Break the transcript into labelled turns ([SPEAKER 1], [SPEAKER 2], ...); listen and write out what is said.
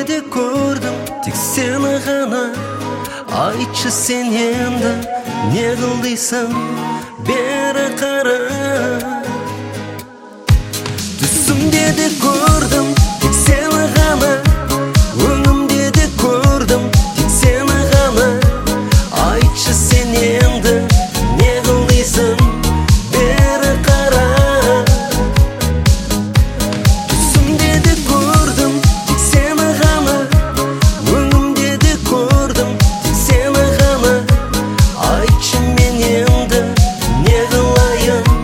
[SPEAKER 1] де көрдім тек сені ғана. Айтшы сен енді не қылдıysan бері қара. Түсімде де көрдім тек сені ғана, өңімде де көрдім тек сені ғана. Айтшы сен енді не қылдıysan бері қара. Түсімде де көрдім тек сені ғана, өңімде де көрдім тек сені ғана. Айтшы мен енді не қылайын.